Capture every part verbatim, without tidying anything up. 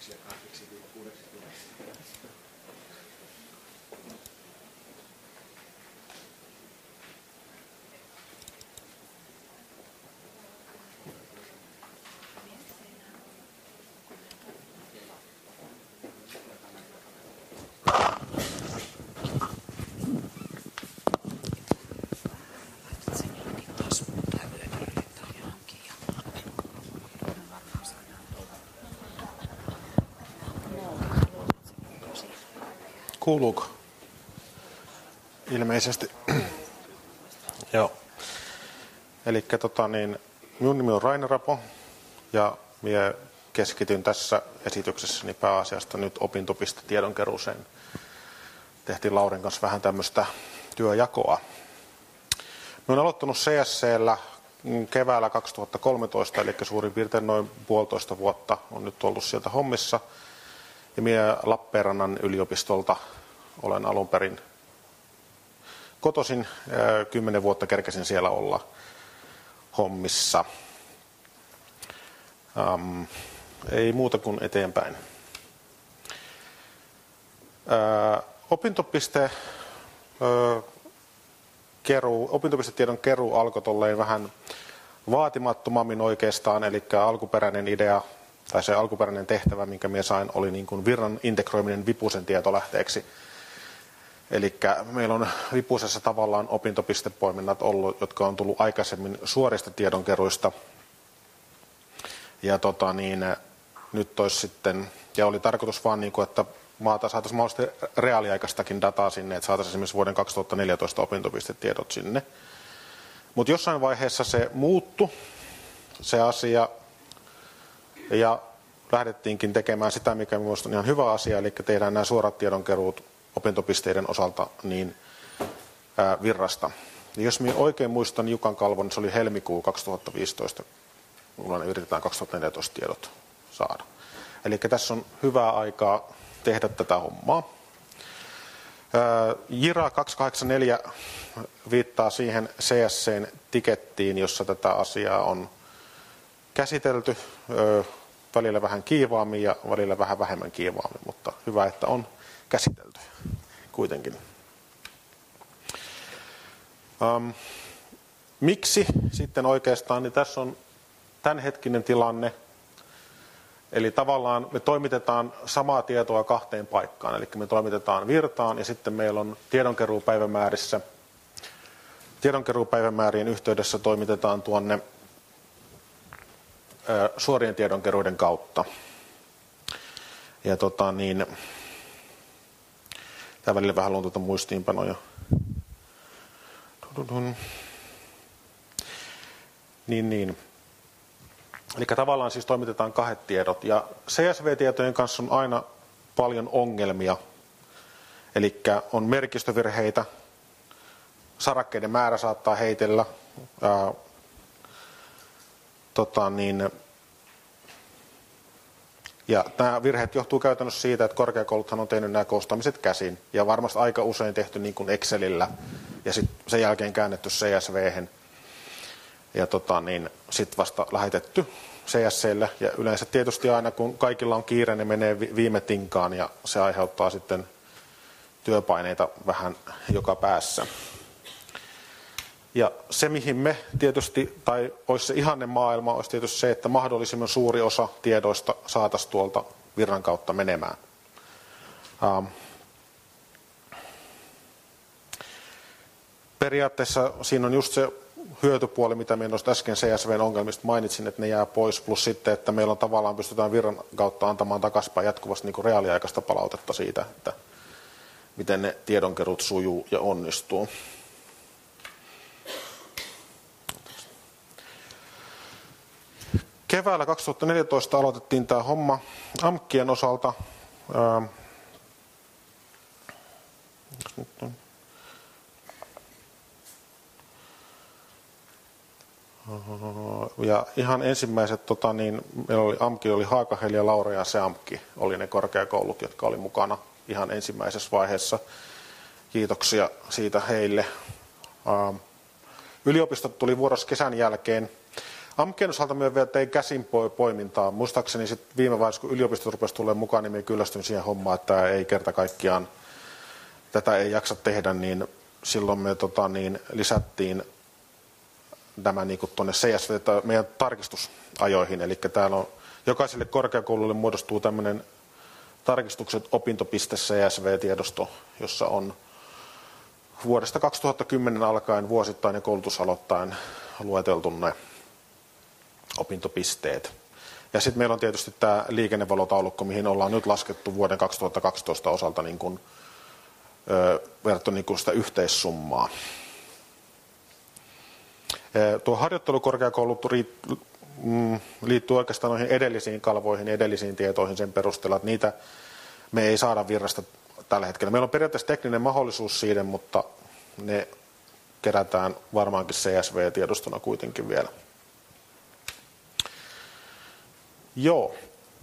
Kuuluuko? Ilmeisesti. Joo. Eli tota, niin, minun nimi on Raine Rapo ja minä keskityn tässä esityksessäni pääasiasta nyt opintopistetiedonkeruuseen. Tehtiin Laurin kanssa vähän tämmöistä työjakoa. Minä olen aloittanut C S C:llä keväällä kaksituhattakolmetoista, eli suurin piirtein noin puolitoista vuotta on nyt ollut sieltä hommissa. Ja minä Lappeenrannan yliopistolta olen alun perin kotoisin. Kymmenen vuotta kerkesin siellä olla hommissa. Ähm, ei muuta kuin eteenpäin. Äh, opintopiste, äh, keruu, opintopistetiedon keruu alkoi tolleen vähän vaatimattomammin oikeastaan, eli alkuperäinen idea tai se alkuperäinen tehtävä, minkä minä sain, oli niin kuin virran integroiminen Vipusen tietolähteeksi. Eli meillä on Vipusessa tavallaan opintopistepoiminnat ollut, jotka on tullut aikaisemmin suorista tiedonkeruista. Ja tota niin, nyt olisi sitten, ja oli tarkoitus vaan niin kuin, että maata saataisiin mahdollisesti reaaliaikaistakin dataa sinne, että saataisiin esimerkiksi vuoden kaksituhattaneljätoista opintopistetiedot sinne. Mutta jossain vaiheessa se muuttui, se asia, ja lähdettiinkin tekemään sitä, mikä minusta on ihan hyvä asia, eli tehdään nämä suorat tiedonkeruut opintopisteiden osalta niin ää, virrasta. Ja jos minä oikein muistan Jukan kalvon, niin se oli helmikuu kaksituhattaviisitoista, kun yritetään kaksituhattaneljätoista tiedot saada. Eli tässä on hyvää aikaa tehdä tätä hommaa. Ää, Jira kaksisataakahdeksankymmentäneljä viittaa siihen C S C:n tikettiin, jossa tätä asiaa on käsitelty. Ää, välillä vähän kiivaammin ja välillä vähän vähemmän kiivaammin, mutta hyvä, että on käsitelty kuitenkin. Ähm, miksi sitten oikeastaan, niin tässä on tämänhetkinen tilanne, eli tavallaan me toimitetaan samaa tietoa kahteen paikkaan, eli me toimitetaan virtaan ja sitten meillä on tiedonkeruupäivämäärissä, tiedonkeruupäivämäärien yhteydessä toimitetaan tuonne ö, suorien tiedonkeruiden kautta. Ja tota niin, tää välillä vähän luon tuota muistiinpanoja. Niin, niin. Eli tavallaan siis toimitetaan kahdet tiedot. Ja C S V-tietojen kanssa on aina paljon ongelmia. Eli on merkistövirheitä, sarakkeiden määrä saattaa heitellä. Ää, tota niin, ja nämä virheet johtuu käytännössä siitä, että korkeakouluthan on tehnyt nämä koostamiset käsin. Ja varmasti aika usein tehty niin kuin Excelillä ja sitten sen jälkeen käännetty C S V:hen. Ja tota, niin, sitten vasta lähetetty C S C:lle. Ja yleensä tietysti aina kun kaikilla on kiire, ne menee viime tinkaan ja se aiheuttaa sitten työpaineita vähän joka päässä. Ja se mihin me tietysti, tai olisi se ihanne maailma, olisi tietysti se, että mahdollisimman suuri osa tiedoista saataisiin tuolta virran kautta menemään. Ähm. Periaatteessa siinä on just se hyötypuoli, mitä minä noista äsken C S V:n ongelmista mainitsin, että ne jää pois, plus sitten, että meillä on tavallaan pystytään virran kautta antamaan takaisinpäin jatkuvasti niin kuin reaaliaikaista palautetta siitä, että miten ne tiedonkerut sujuu ja onnistuu. Keväällä kaksituhattaneljätoista aloitettiin tämä homma AMKien osalta. Ja ihan ensimmäiset, tota, niin, meillä oli AMKi, oli Haakaheli ja Laura ja SEAMKki oli ne korkeakoulut, jotka oli mukana ihan ensimmäisessä vaiheessa. Kiitoksia siitä heille. Yliopistot tuli vuorossa kesän jälkeen. AMKen osalta me vielä tein käsin poimintaa. Muistaakseni sit viime vaiheessa, kun yliopistot rupesi tulemaan mukaan, niin me kyllästyin siihen hommaan, että ei kerta kaikkiaan tätä ei jaksa tehdä, niin silloin me tota, niin, lisättiin tämä niin tuonne C S V, meidän tarkistusajoihin. Eli täällä on jokaiselle korkeakoululle muodostuu tämmöinen tarkistukset opintopiste C S V-tiedosto, jossa on vuodesta kaksituhattakymmenen alkaen vuosittain ja koulutusaloittain lueteltu ne opintopisteet. Ja sitten meillä on tietysti tämä liikennevalotaulukko, mihin ollaan nyt laskettu vuoden kaksituhattakaksitoista osalta niin kuin, ö, verrattuna niin kuin sitä yhteissummaa. E, tuo harjoittelukorkeakoulu liittyy oikeastaan noihin edellisiin kalvoihin, edellisiin tietoihin sen perusteella, että niitä me ei saada virrasta tällä hetkellä. Meillä on periaatteessa tekninen mahdollisuus siihen, mutta ne kerätään varmaankin C S V-tiedostona kuitenkin vielä. Joo.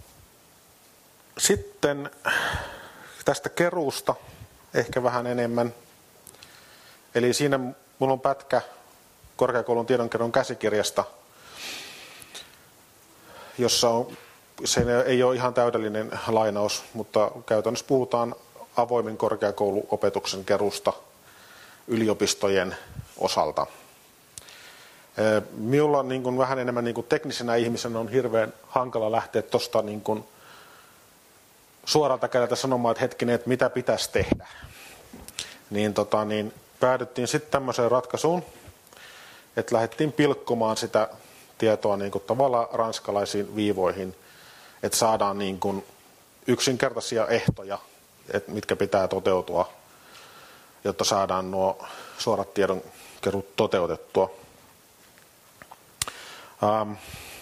Sitten tästä keruusta ehkä vähän enemmän. Eli siinä minulla on pätkä korkeakoulun tiedonkeruun käsikirjasta, jossa on, se ei ole ihan täydellinen lainaus, mutta käytännössä puhutaan avoimen korkeakouluopetuksen keruusta yliopistojen osalta. Minulla niin kuin vähän enemmän niin kuin teknisenä ihmisenä on hirveän hankala lähteä tuosta niin kuin suoralta kädeltä sanomaan, että hetkinen, että mitä pitäisi tehdä. Niin, tota, niin päädyttiin sitten tämmöiseen ratkaisuun, että lähdettiin pilkkomaan sitä tietoa niin kuin tavallaan ranskalaisiin viivoihin, että saadaan niin kuin yksinkertaisia ehtoja, että mitkä pitää toteutua, jotta saadaan nuo suorat tiedonkerut toteutettua. Ähm.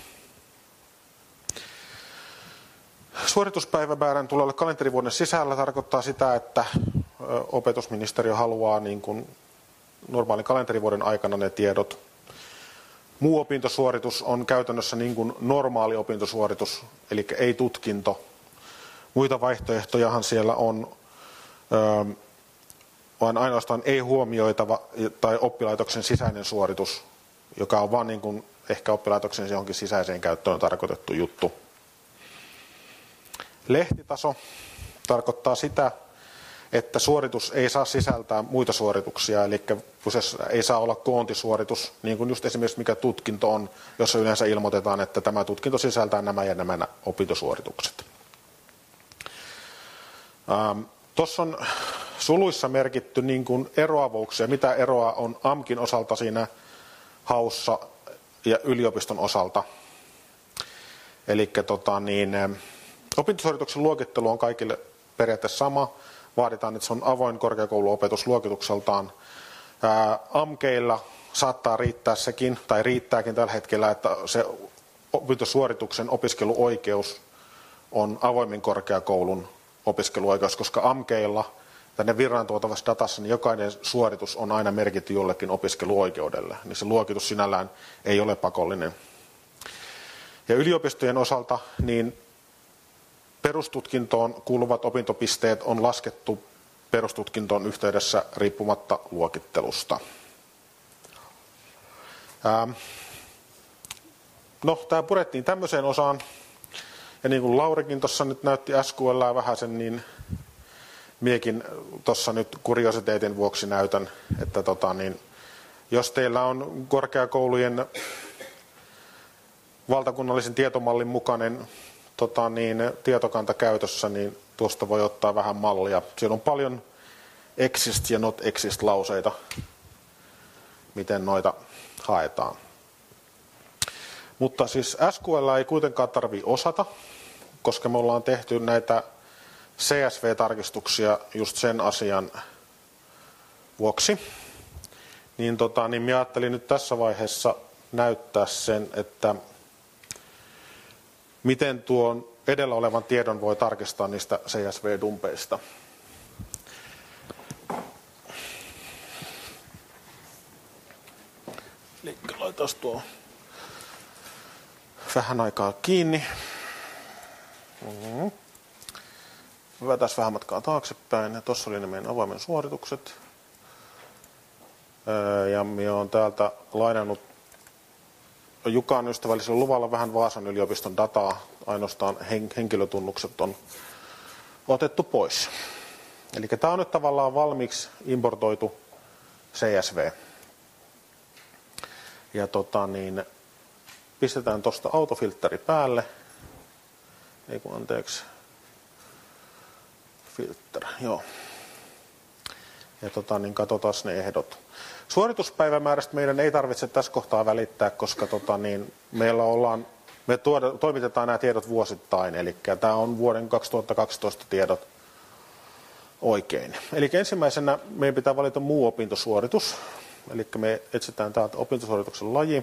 Suorituspäivämäärän tulee olla kalenterivuoden sisällä tarkoittaa sitä, että opetusministeriö haluaa niin kuin normaalin kalenterivuoden aikana ne tiedot. Muu opintosuoritus on käytännössä niin kuin normaali opintosuoritus, eli ei tutkinto. Muita vaihtoehtojahan siellä on, vaan ainoastaan ei huomioitava tai oppilaitoksen sisäinen suoritus, joka on vain niin kuin ehkä oppilaitoksen johonkin sisäiseen käyttöön tarkoitettu juttu. Lehtitaso tarkoittaa sitä, että suoritus ei saa sisältää muita suorituksia, eli ei saa olla koontisuoritus, niin kuin just esimerkiksi mikä tutkinto on, jossa yleensä ilmoitetaan, että tämä tutkinto sisältää nämä ja nämä opintosuoritukset. Ähm, Tuossa on suluissa merkitty niin kuin eroavuuksia, mitä eroa on AMKin osalta siinä haussa ja yliopiston osalta. Eli tota, niin, opintosuorituksen luokittelu on kaikille periaatteessa sama. Vaaditaan, että se on avoin korkeakouluopetus luokitukseltaan. Ää, AMKeilla saattaa riittää sekin, tai riittääkin tällä hetkellä, että se opintosuorituksen opiskeluoikeus on avoimen korkeakoulun opiskeluoikeus, koska AMKeilla tänne virran tuotavassa datassa niin jokainen suoritus on aina merkitty jollekin opiskeluoikeudelle, niin se luokitus sinällään ei ole pakollinen. Ja yliopistojen osalta niin perustutkintoon kuuluvat opintopisteet on laskettu perustutkintoon yhteydessä riippumatta luokittelusta. Ähm. No, tämä purettiin tämmöiseen osaan. Ja niin kuin Laurikin tuossa nyt näytti S Q L:ää vähän sen, niin miekin tuossa nyt kuriositeetin vuoksi näytän, että tota, niin, jos teillä on korkeakoulujen valtakunnallisen tietomallin mukainen tota, niin, tietokanta käytössä, niin tuosta voi ottaa vähän mallia. Siellä on paljon exist ja not exist lauseita, miten noita haetaan. Mutta siis S Q L ei kuitenkaan tarvitse osata, koska me ollaan tehty näitä C S V-tarkistuksia just sen asian vuoksi. Niin, tota, niin minä ajattelin nyt tässä vaiheessa näyttää sen, että miten tuon edellä olevan tiedon voi tarkistaa niistä C S V-dumpeista. Eli laitaas tuo vähän aikaa kiinni. Mm-hmm. Hyvätäs vähän matkaa taaksepäin. Tuossa oli ne meidän avoimen suoritukset. Ja minä olen täältä lainannut Jukan ystävällisellä luvalla vähän Vaasan yliopiston dataa, ainoastaan henkilötunnukset on otettu pois. Eli tämä on nyt tavallaan valmiiksi importoitu C S V. Ja tota niin, pistetään tuosta autofiltteri päälle. Ei kun anteeksi. Filter, joo. Ja tota niin, katsotaan ne ehdot. Suorituspäivämäärästä meidän ei tarvitse tässä kohtaa välittää, koska tota niin, meillä ollaan, me tuoda, toimitetaan nämä tiedot vuosittain. Eli tämä on vuoden kaksituhattakaksitoista tiedot oikein. Eli ensimmäisenä meidän pitää valita muu opintosuoritus. Eli me etsitään täältä opintosuorituksen laji.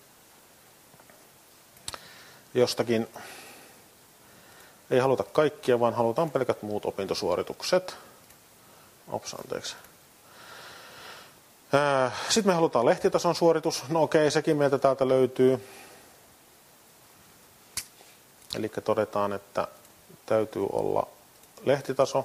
Jostakin ei haluta kaikkia, vaan halutaan pelkät muut opintosuoritukset. Ops, anteeksi. Sitten me halutaan lehtitason suoritus. No okei, sekin meiltä täältä löytyy. Eli todetaan, että täytyy olla lehtitaso.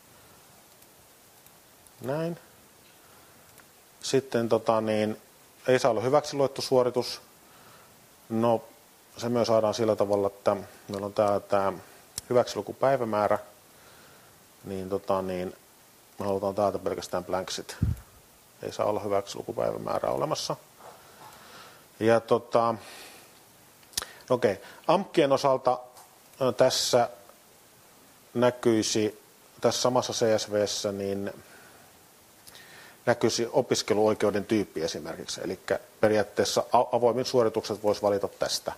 Näin. Sitten tota, niin, ei saa olla hyväksi luettu suoritus. No, se myös saadaan sillä tavalla, että meillä on täällä tämä hyväksilukupäivämäärä. Niin, tota, niin me halutaan täältä pelkästään blanksit. Ei saa olla hyväksilukupäivämäärää olemassa. Ja tota, okei, okay. AMKien osalta tässä näkyisi, tässä samassa C S V:ssä, niin näkyisi opiskeluoikeuden tyyppi esimerkiksi. Eli periaatteessa avoimin suoritukset voisi valita tästä.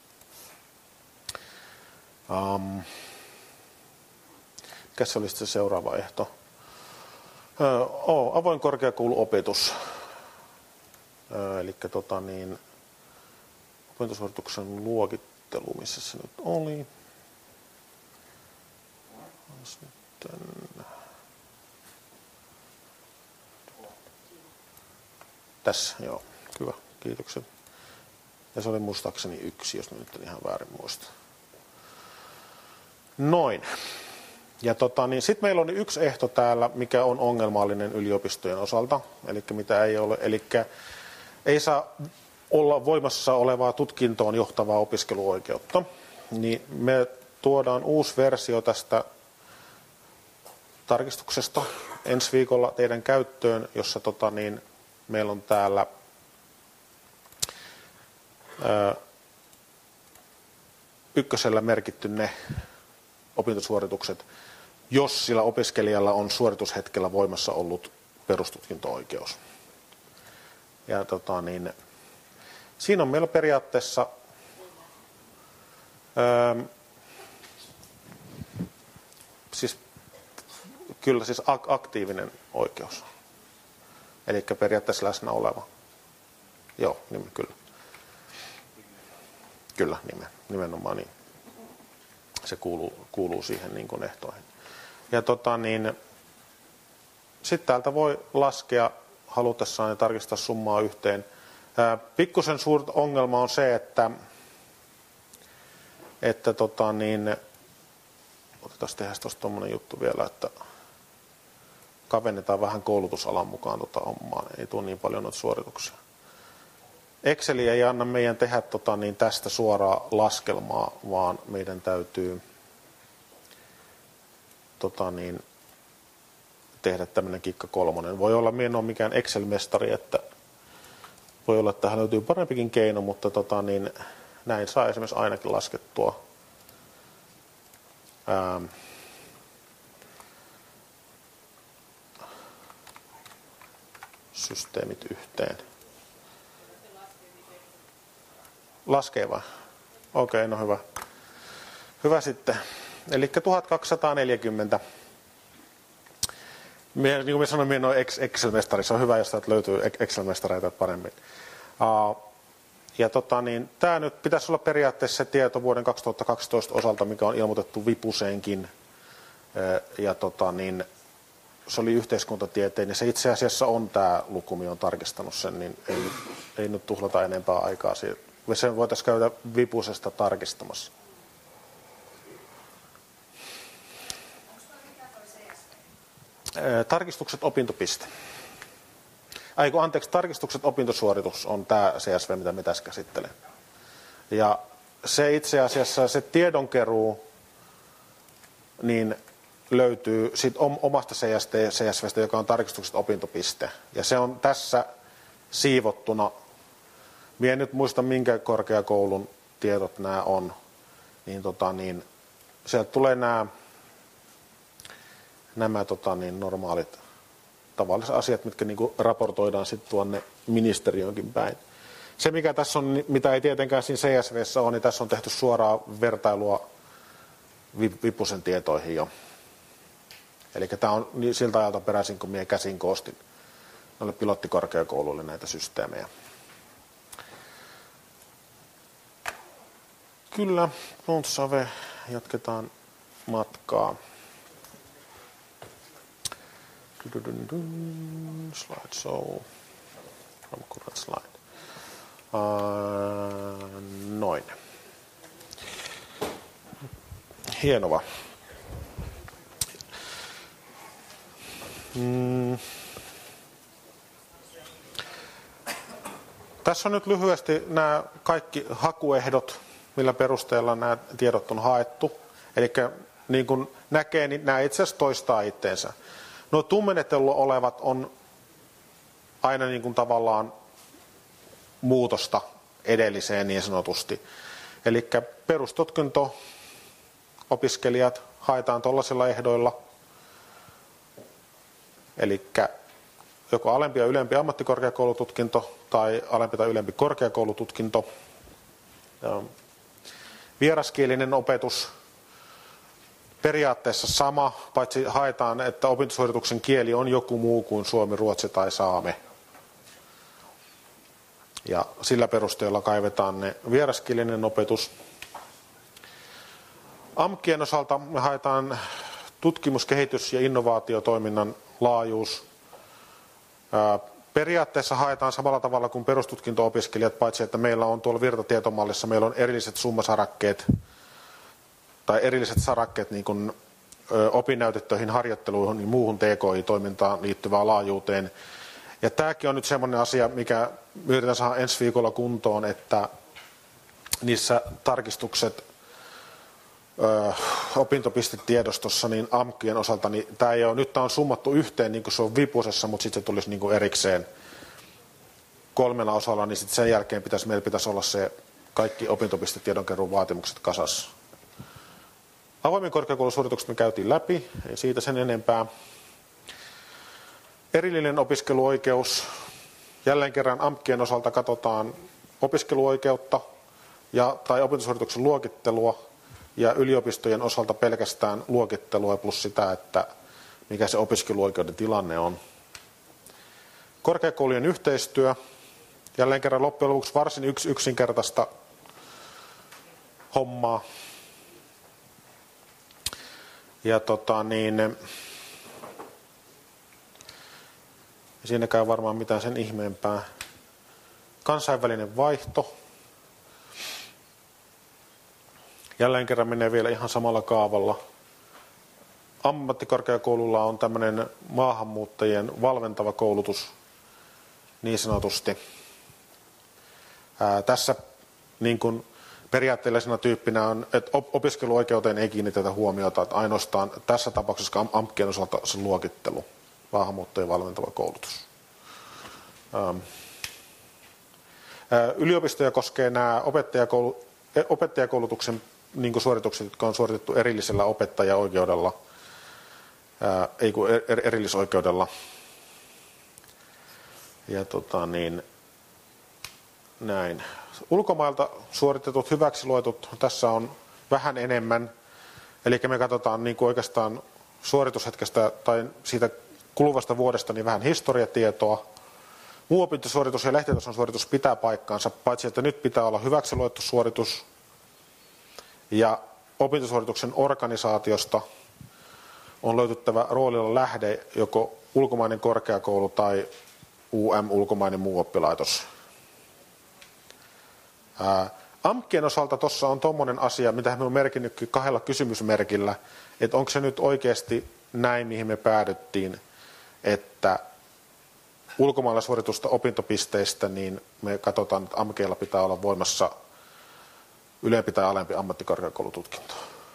Um, mikä se olisi se seuraava ehto? Öö, oh, avoin korkeakouluopetus. Öö, eli tota niin, opintosuorituksen luokittelu, missä se nyt oli. Sitten tässä, joo. Hyvä, kiitokset. Ja se oli muistaakseni yksi, jos nyt en ihan väärin muista. Noin. Ja tota, niin sitten meillä on yksi ehto täällä, mikä on ongelmallinen yliopistojen osalta, eli mitä ei ole, eli ei saa olla voimassa olevaa tutkintoon johtavaa opiskeluoikeutta. Niin me tuodaan uusi versio tästä tarkistuksesta ensi viikolla teidän käyttöön, jossa tota, niin, meillä on täällä ää, ykkösellä merkitty ne opintosuoritukset, jos sillä opiskelijalla on suoritushetkellä voimassa ollut perustutkinto-oikeus. Ja tota, niin, siinä on meillä periaatteessa ää, siis, kyllä siis aktiivinen oikeus. Eli periaatteessa läsnä oleva. Joo, nimen, kyllä. Kyllä, nimen, nimenomaan niin. Se kuuluu, kuuluu siihen niin kuin ehtoihin. Ja tota niin, sitten täältä voi laskea halutessaan ja tarkistaa summaa yhteen. Ää, pikkusen suuri ongelma on se, että, että tota niin, otetaan tehdä tuosta tuommoinen juttu vielä, että kavennetaan vähän koulutusalan mukaan tota hommaa. Ei tule niin paljon noita suorituksia. Exceli ei anna meidän tehdä tota, niin tästä suoraa laskelmaa, vaan meidän täytyy tota, niin, tehdä tämmöinen kikka kolmonen. Voi olla, minä en ole mikään Excel-mestari, että voi olla, että tähän löytyy parempikin keino, mutta tota, niin, näin saa esimerkiksi ainakin laskettua ää, systeemit yhteen. Laskee vai? Okei, okay, no hyvä. Hyvä sitten. Eli tuhatkaksisataaneljäkymmentä. Mie, niin kuin minä sanoin, minä olen Excel-mestari. Se on hyvä, jos täältä löytyy Excel-mestareita paremmin. Uh, ja tota, niin, tämä nyt pitäisi olla periaatteessa se tieto vuoden kaksituhattakaksitoista osalta, mikä on ilmoitettu Vipuseenkin. Uh, ja tota, niin, se oli yhteiskuntatieteen, ja se itse asiassa on tämä luku, minä olen tarkistanut sen, niin ei, ei nyt tuhlata enempää aikaa siitä. Sen voitaisiin käydä Vipusesta tarkistamassa. Tarkistukset opintopiste. Ai kun anteeksi, tarkistukset opintosuoritus on tämä C S V, mitä me tässä käsittelen. Ja se itse asiassa, se tiedonkeruu, niin löytyy sit omasta C S V:stä, joka on tarkistukset opintopiste. Ja se on tässä siivottuna. Minä en nyt muista, minkä korkeakoulun tiedot nämä on. Niin, tota, niin, sieltä tulee nämä, nämä tota, niin, normaalit tavalliset asiat, mitkä niin kuin raportoidaan sitten tuonne ministeriöönkin päin. Se, mikä tässä on, mitä ei tietenkään siinä C S V:ssä ole, niin tässä on tehty suoraa vertailua Vipusen tietoihin jo. Eli tämä on siltä ajalta peräisin, kun minä käsin koostin noille pilottikorkeakouluille näitä systeemejä. Kyllä, Don't Save, jatketaan matkaa. Slide show. From current slide. Uh, noin. Hienova. Mm. Tässä on nyt lyhyesti nämä kaikki hakuehdot, millä perusteella nämä tiedot on haettu. Eli niin kuin näkee, niin nämä itse asiassa toistaa itteensä. Nuo tummennetellut olevat on aina niin kuin tavallaan muutosta edelliseen niin sanotusti. Eli perustutkinto opiskelijat haetaan tuollaisilla ehdoilla. Eli joko alempi ja ylempi ammattikorkeakoulututkinto tai alempi tai ylempi korkeakoulututkinto. Vieraskielinen opetus periaatteessa sama, paitsi haetaan, että opintosuorituksen kieli on joku muu kuin suomi, ruotsi tai saame. Ja sillä perusteella kaivetaan ne vieraskielinen opetus. A M Kien osalta me haetaan tutkimus-, kehitys- ja innovaatiotoiminnan laajuus. Periaatteessa haetaan samalla tavalla kuin perustutkinto-opiskelijat, paitsi että meillä on tuolla virtatietommallissa, meillä on erilliset summasarakkeet tai erilliset sarakkeet niin kuin opinnäytetöihin, harjoitteluihin ja muuhun T K I-toimintaan liittyvään laajuuteen. Ja tämäkin on nyt semmoinen asia, mikä yritetään saada ensi viikolla kuntoon, että niissä tarkistukset ö, opintopistetiedostossa niin A M Kien osalta, niin tämä ei ole, nyt tämä on summattu yhteen niin kuin se on Vipusessa, mutta sitten se tulisi niin kuin erikseen kolmella osalla, niin sitten sen jälkeen pitäisi, meillä pitäisi olla se kaikki opintopistetiedonkeruun vaatimukset kasassa. Avoimen korkeakoulusuoritukset me käytiin läpi, ei siitä sen enempää. Erillinen opiskeluoikeus. Jälleen kerran A M Kien osalta katsotaan opiskeluoikeutta ja, tai opintosuorituksen luokittelua ja yliopistojen osalta pelkästään luokittelua plus sitä, että mikä se opiskeluoikeuden tilanne on. Korkeakoulujen yhteistyö. Jälleen kerran loppujen lopuksi varsin yks, yksinkertaista hommaa. Ja tota niin, siinäkään varmaan mitään sen ihmeempää. Kansainvälinen vaihto. Jälleen kerran menee vielä ihan samalla kaavalla. Ammattikorkeakoululla on tämmöinen maahanmuuttajien valmentava koulutus niin sanotusti. Ää, tässä niin kuin periaatteellisena tyyppinä on, että opiskeluoikeuteen ei kiinnitetä huomiota, että ainoastaan tässä tapauksessa A M Kien osalta se luokittelu, maahanmuuttajien valmentava koulutus. Ähm. Yliopistoja koskee nämä opettajakoulu, opettajakoulutuksen niin kuin suoritukset, jotka on suoritettu erillisellä opettajaoikeudella, ää, ei kun er, erillisoikeudella. Ja tota niin, näin. Ulkomailta suoritetut hyväksiluetut, tässä on vähän enemmän. Eli me katsotaan niin kuin oikeastaan suoritushetkestä tai siitä kuluvasta vuodesta niin vähän historiatietoa. Muu opintosuoritus ja lehtitason suoritus pitää paikkaansa, paitsi että nyt pitää olla hyväksiluettu suoritus. Ja opintosuorituksen organisaatiosta on löytyttävä roolilla lähde, joko ulkomainen korkeakoulu tai U M, ulkomainen muu oppilaitos. A M Kien osalta tuossa on tuommoinen asia, mitä me on merkinnytkin kahdella kysymysmerkillä, että onko se nyt oikeasti näin, mihin me päädyttiin, että ulkomailla suoritusta opintopisteistä, niin me katsotaan, että A M K:lla pitää olla voimassa ylempi tai alempi ammattikorkeakoulututkinto.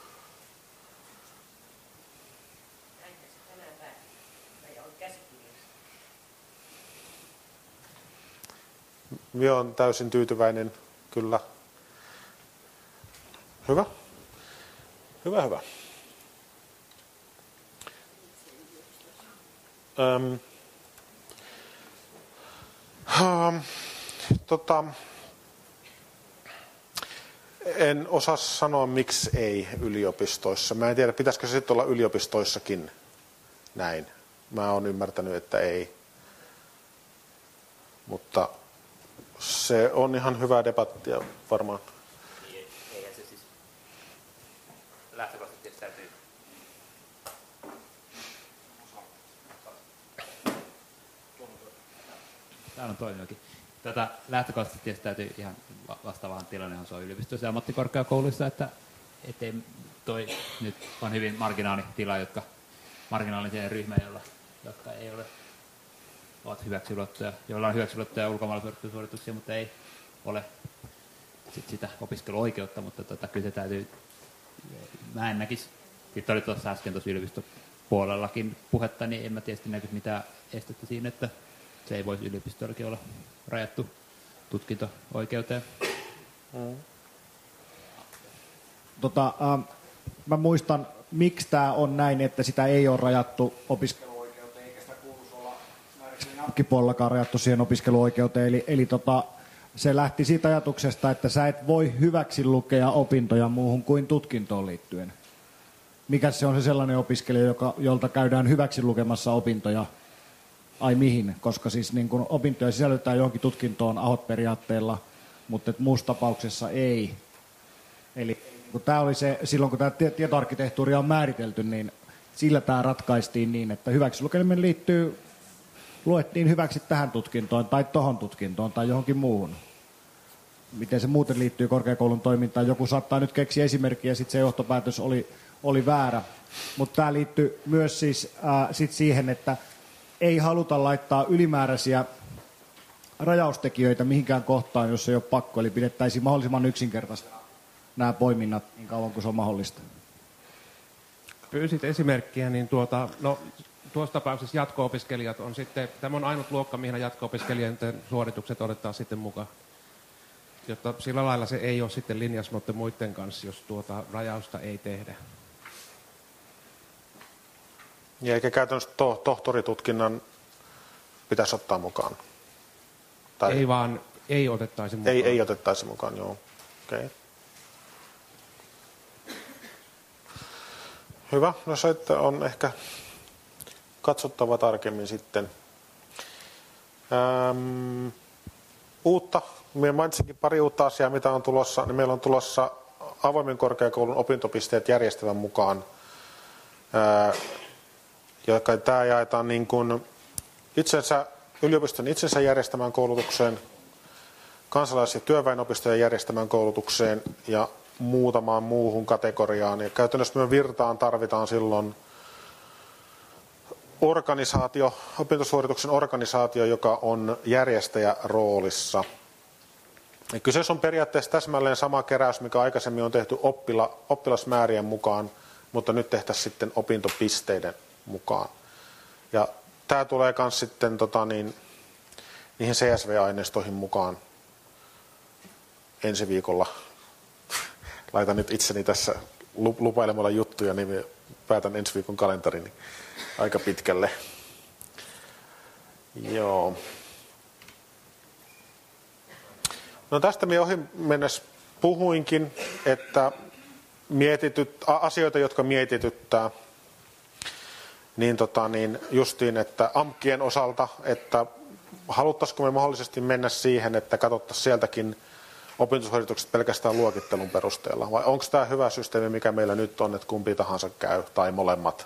Minä olen täysin tyytyväinen, kyllä. Hyvä. Hyvä, hyvä. Öm. Um, tota, en osaa sanoa, miksi ei yliopistoissa. Mä en tiedä, pitäisikö se sitten olla yliopistoissakin näin. Mä oon ymmärtänyt, että ei. Mutta se on ihan hyvää debattia varmaan. Eihän se siis lähtökohtaisesti täytyy. Täällä on toinenkin. Tätä lähtökohtaisesti täytyy ihan vastaavaan tilannehan se on yliopistoissa ja ammattikorkeakouluissa, että ettei toi nyt on hyvin marginaalitila, jotka marginaalisia ryhmä, joilla, jotka ei ole ovat hyväksiluottoja, joilla on hyväksiluottoja ulkomailla suorituksia, mutta ei ole sit sitä opiskeluoikeutta, mutta tota, kyllä se täytyy, mä en näkisi, sitten oli tuossa äsken tuossa yliopistopuolellakin puhetta, niin en mä tietysti näkisi mitään estettä siinä, että se ei voisi yliopistollakin olla rajattu tutkinto-oikeuteen. Mm. Tota, äh, mä muistan, miksi tämä on näin, että sitä ei ole rajattu opiskeluoikeuteen, eikä sitä kuuluisi olla amkkipuolellakaan rajattu siihen opiskeluoikeuteen. Eli, eli tota, se lähti siitä ajatuksesta, että sä et voi hyväksi lukea opintoja muuhun kuin tutkintoon liittyen. Mikä se on se sellainen opiskelija, joka, jolta käydään hyväksi lukemassa opintoja? Ai mihin? Koska siis niin kun opintoja sisällytetään johonkin tutkintoon A H T-periaatteella, mutta et muussa tapauksessa ei. Eli kun tämä oli se, silloin kun tämä tietoarkkitehtuuri on määritelty, niin sillä tämä ratkaistiin niin, että hyväksi lukeminen liittyy, luettiin hyväksi tähän tutkintoon tai tohon tutkintoon tai johonkin muuhun. Miten se muuten liittyy korkeakoulun toimintaan? Joku saattaa nyt keksiä esimerkkiä ja sitten se johtopäätös oli, oli väärä. Mutta tämä liittyy myös siis äh, sit siihen, että ei haluta laittaa ylimääräisiä rajaustekijöitä mihinkään kohtaan, jos ei ole pakko. Eli pidettäisiin mahdollisimman yksinkertaisena nämä poiminnat niin kauan kuin se on mahdollista. Pyysit esimerkkiä, niin tuota, no, tuossa tapauksessa jatko-opiskelijat on sitten, tämä on ainut luokka, mihin jatko-opiskelijoiden suoritukset otetaan sitten mukaan. Jotta sillä lailla se ei ole sitten linjassa noiden muiden kanssa, jos tuota rajausta ei tehdä. Ja eikä käytännössä to- tohtoritutkinnan pitäisi ottaa mukaan? Tai ei vaan, ei otettaisi mukaan. Ei, ei otettaisi mukaan, joo. Okay. Hyvä. No se on ehkä katsottava tarkemmin sitten. Ähm, uutta. Minä mainitsinkin pari uutta asiaa, mitä on tulossa. Niin meillä on tulossa avoimen korkeakoulun opintopisteet järjestelmän mukaan. Äh, joka tämä jaetaan niin kuin itsensä, yliopiston itsensä järjestämään koulutukseen, kansalais- ja työväenopistojen järjestämään koulutukseen ja muutamaan muuhun kategoriaan. Ja käytännössä myös virtaan tarvitaan silloin organisaatio, opintosuorituksen organisaatio, joka on järjestäjäroolissa. Ja kyseessä on periaatteessa täsmälleen sama keräys, mikä aikaisemmin on tehty oppila, oppilasmäärien mukaan, mutta nyt tehtäisiin sitten opintopisteiden mukaan. Ja tämä tulee myös sitten tota, niin, niihin C S V-aineistoihin mukaan ensi viikolla. Laitan nyt itseni tässä lupailemalla juttuja, niin päätän ensi viikon kalenterini aika pitkälle. Joo. No tästä minä ohi mennessä puhuinkin, että mietityt, asioita, jotka mietityttää, niin, tota, niin justiin, että A M Kien osalta, että haluttaisiko me mahdollisesti mennä siihen, että katsottaisiin sieltäkin opintosuoritukset pelkästään luokittelun perusteella, vai onko tämä hyvä systeemi, mikä meillä nyt on, että kumpi tahansa käy, tai molemmat?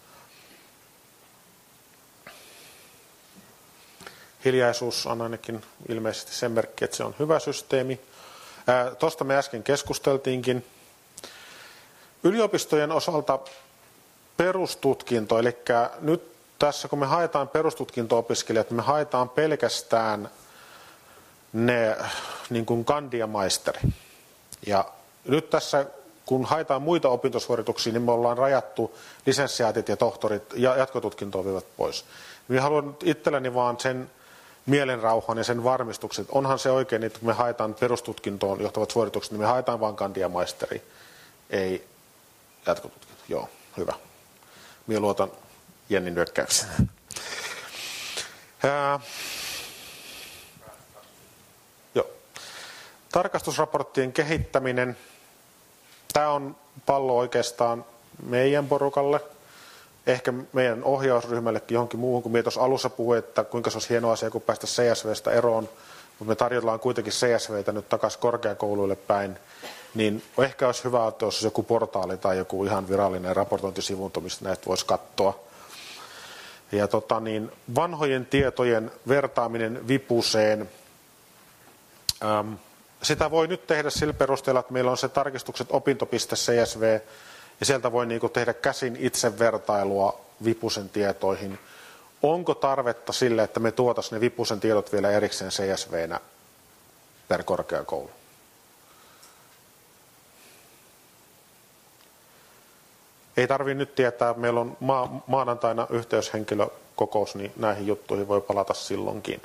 Hiljaisuus on ainakin ilmeisesti sen merkki, että se on hyvä systeemi. Tuosta me äsken keskusteltiinkin. Yliopistojen osalta perustutkinto, eli nyt tässä kun me haetaan perustutkinto-opiskelijat, me haetaan pelkästään ne niin kuin kandiamaisteri. Ja nyt tässä, kun haetaan muita opintosuorituksia, niin me ollaan rajattu lisenssiaatit ja tohtorit ja jatkotutkintoon vievät pois. Minä haluan itselleni vaan sen mielenrauhan ja sen varmistuksen, että onhan se oikein, että kun me haetaan perustutkintoon johtavat suoritukset, niin me haetaan vain kandiamaisteri, ei jatkotutkinto. Joo, hyvä. Minä luotan Jennin nyökkäykseen. Joo. Tarkastusraporttien kehittäminen. Tämä on pallo oikeastaan meidän porukalle, ehkä meidän ohjausryhmällekin johonkin muuhun, kun minä tuossa alussa puhuin, että kuinka se olisi hieno asia, kun päästä C S V:stä eroon, mutta me tarjotaan kuitenkin C S V:tä nyt takaisin korkeakouluille päin, niin ehkä olisi hyvä, että olisi joku portaali tai joku ihan virallinen raportointisivunto, mistä näitä voisi katsoa. Ja tota niin, vanhojen tietojen vertaaminen vipuseen. Ähm, sitä voi nyt tehdä sillä perusteella, että meillä on se tarkistukset opinto.csv, ja sieltä voi niinku tehdä käsin itsevertailua vipusen tietoihin. Onko tarvetta sille, että me tuotaisiin ne vipusen tiedot vielä erikseen C S V:nä per korkeakoulu? Ei tarvitse nyt tietää, meillä on ma- maanantaina yhteyshenkilökokous, niin näihin juttuihin voi palata silloinkin.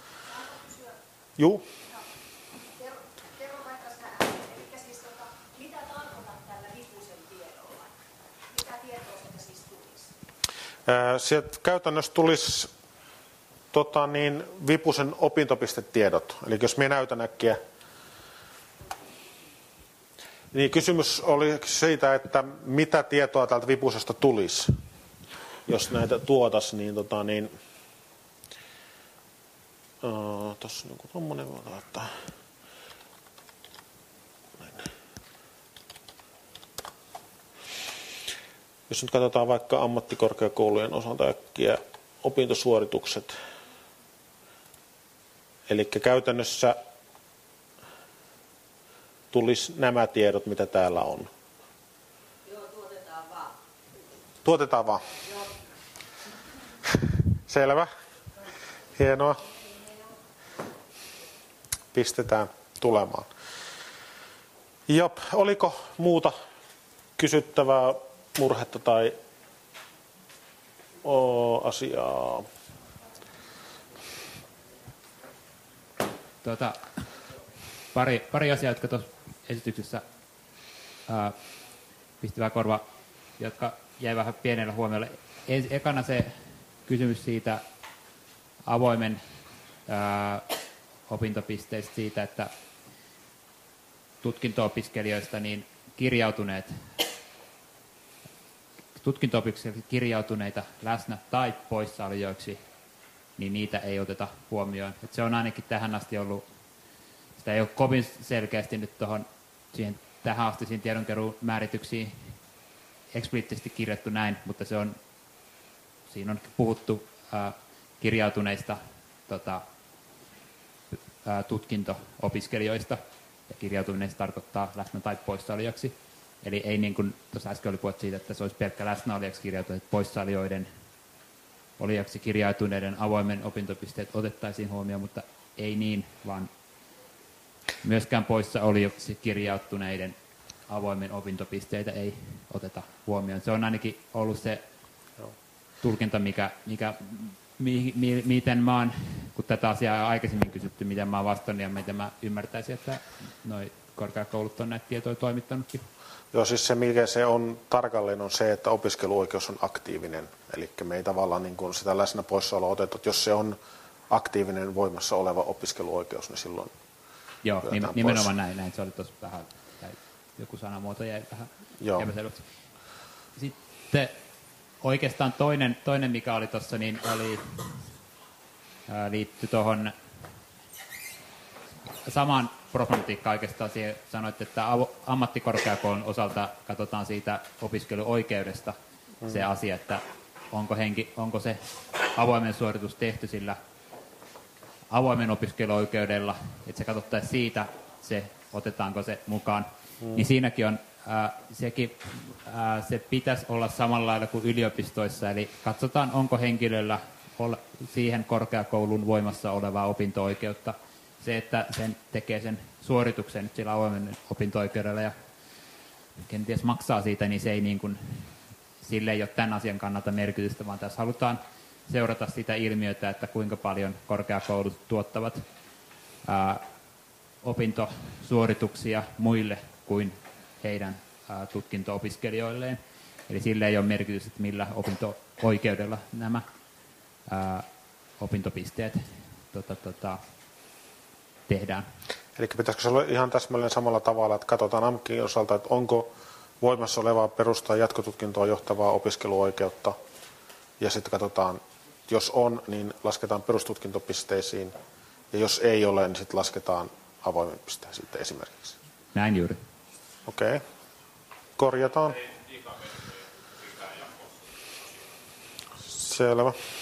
Juu. Kerro, kerro vaikka sinä ääneen, eli siis tota, mitä tarkoitat tällä vipusen tiedolla? Mitä tietoa sieltä siis tulisi? Ää, sieltä käytännössä tulisi tota, niin, vipusen opintopistetiedot. Eli jos minä näytän äkkiä. Niin kysymys oli siitä, että mitä tietoa täältä vipusesta tulisi, jos näitä tuotas, niin tota niin, uh, tuossa on joku tommonen voi laittaa. Jos nyt katsotaan vaikka ammattikorkeakoulujen osalta äkkiä opintosuoritukset, eli käytännössä tulisi nämä tiedot, mitä täällä on. Joo, tuotetaan vaan. Tuotetaan vaan. Joo. Selvä. Hienoa. Pistetään tulemaan. Jop, oliko muuta kysyttävää, murhetta tai o, asiaa? Tuota, pari, pari asiaa, jotka tuossa esityksessä ää, pistivää korva, jotka jäi vähän pienellä huomiolle. Ekana se kysymys siitä avoimen ää, opintopisteistä siitä, että tutkinto-opiskelijoista niin kirjautuneet, tutkinto-opiskelijoista kirjautuneita läsnä tai poissaolijoiksi, niin niitä ei oteta huomioon. Et se on ainakin tähän asti ollut, sitä ei ole kovin selkeästi nyt tuohon siihen tähän asti siinä tiedonkeruun määrityksiin ekspliittisesti kirjattu näin, mutta se on, siinä on puhuttu ää, kirjautuneista tota, ää, tutkinto-opiskelijoista, ja kirjautuneista tarkoittaa läsnä tai poissaolijaksi. Eli ei niin kuin tuossa äsken oli puhuttu siitä, että se olisi pelkkä läsnäolijaksi kirjautuneet poissaolijoiden olijaksi kirjautuneiden avoimen opintopisteet otettaisiin huomioon, mutta ei niin, vaan myöskään poissaolijaksi kirjautuneiden avoimen opintopisteitä ei oteta huomioon. Se on ainakin ollut se tulkinta, mikä, mikä, mi, mi, miten mä oon, kun tätä asiaa on aikaisemmin kysytty, miten mä oon vastannut ja miten mä ymmärtäisin, että noi korkeakoulut on näitä tietoja toimittanutkin. Joo, siis se mikä se on tarkalleen on se, että opiskeluoikeus on aktiivinen. Eli me ei tavallaan niin kuin sitä läsnä poissaoloa otettu. Jos se on aktiivinen voimassa oleva opiskeluoikeus, niin silloin joo, nimenomaan näin, näin. Se oli tuossa vähän, joku sanamuoto jäi vähän epäselväksi. Sitten oikeastaan toinen, toinen mikä oli tuossa, niin oli, ää, liittyi tuohon samaan problematiikkaan oikeastaan. Siihen sanoitte, että ammattikorkeakoulun osalta katsotaan siitä opiskeluoikeudesta mm. se asia, että onko, henki, onko se avoimen suoritus tehty sillä avoimen opiskeluoikeudella, että se katsottaisiin siitä, se, otetaanko se mukaan. mm. niin siinäkin on, ää, sekin, ää, se pitäisi olla samalla lailla kuin yliopistoissa, eli katsotaan, onko henkilöllä ole, siihen korkeakoulun voimassa olevaa opinto-oikeutta. Se, että sen tekee sen suorituksen nyt sillä avoimen opinto-oikeudella ja kenties maksaa siitä, niin se ei niin kuin, sille ei ole tämän asian kannalta merkitystä, vaan tässä halutaan seurata sitä ilmiötä, että kuinka paljon korkeakoulut tuottavat ää, opintosuorituksia muille kuin heidän ää, tutkinto-opiskelijoilleen. Eli sille ei ole merkitystä, että millä opinto-oikeudella nämä ää, opintopisteet tota, tota, tehdään. Eli pitäisikö se olla ihan täsmälleen samalla tavalla, että katsotaan A M K:n osalta, että onko voimassa olevaa perustaa jatkotutkintoa johtavaa opiskeluoikeutta, ja sitten katsotaan, jos on, niin lasketaan perustutkintopisteisiin, ja jos ei ole, niin sitten lasketaan avoimen pisteen sitten esimerkiksi. Näin juuri. Okei. Okay. Korjataan. Selvä.